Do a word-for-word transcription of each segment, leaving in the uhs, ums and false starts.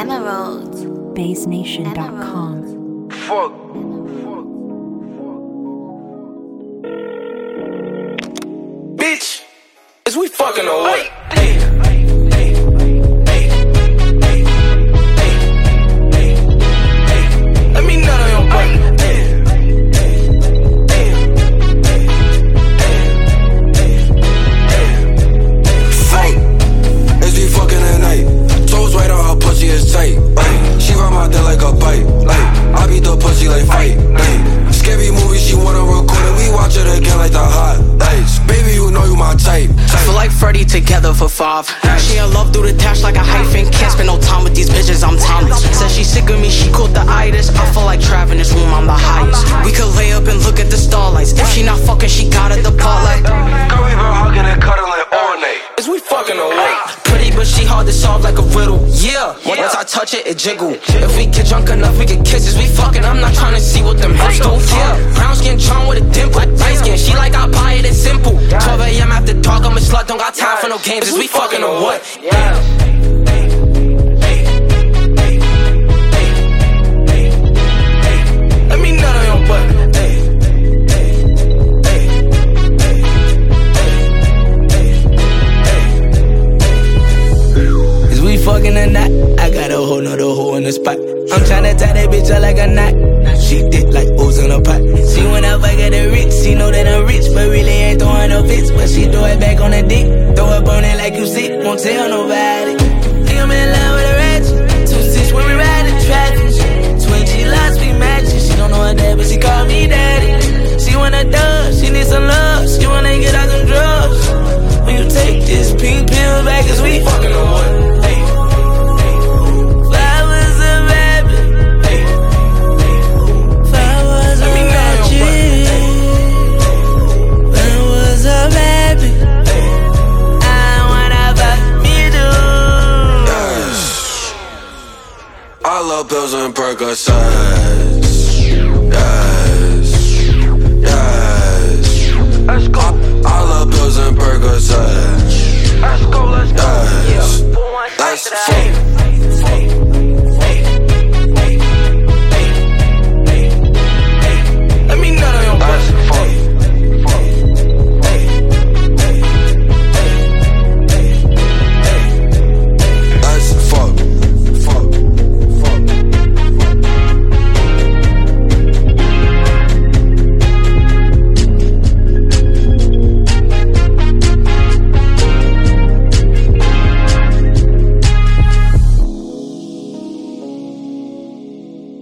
Emerald. Base Nation dot com. Fuck. Bitch, is we fucking or what? Hey. Let me nut on your butt. Right on her pussy is tight, ay. She ride my dick like a bite, ay. I beat the pussy like fight, ay. Scary movie, she wanna record it. We watch it again like the hot lights. Baby, you know you my type. I feel like Freddy together for five. She in love through the dash like a hyphen. Can't spend no time with these bitches, I'm timeless. Says she sick of me, she caught the itis. I feel like Trav in this room, I'm the highest. We could lay up and look at the starlights. If she not fucking, she gotta depart like. Girl, we been hugging and cuddling all night. Is we fucking or what? Pretty, but she hard to solve like a riddle. Yeah, once I touch it, it jiggle. If we get drunk enough, we get kisses. We fucking, I'm not trying to see what them hips do. Yeah, brown skin charm with a dimple. Light skin, she like I buy it, it's simple. twelve a m after dark, I'm a slut, don't got time for no games. Is we fucking or what? Yeah. Let me nut on your butt. We fucking a knot. I got a whole nother hole in the spot. I'm tryna tie that bitch up like a knot. She thick like O's in a pot. She wanna fuck at the rich. She know that I'm rich, but really ain't throwing no fits. But she throw it back on the dick. Throw it on it like you sick. Won't tell nobody. Think I'm in love with a ratchet. Two six when we ride the traffic. Twin G lost, we matching. She don't know her dad, but she call me daddy. She wanna dub, she need some love. She wanna get out them drugs. When you take this pink pill back, cause we fucking on what? I love pills and Percocets. Yes, yes. Let's go. I, I love pills and Percocets. Let's go, let's go. Yes. Yeah. Let's fuck. Let me nut on your butt. Let's fuck.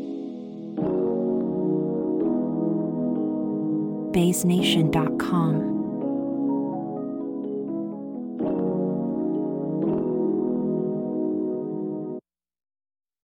Base Nation dot com.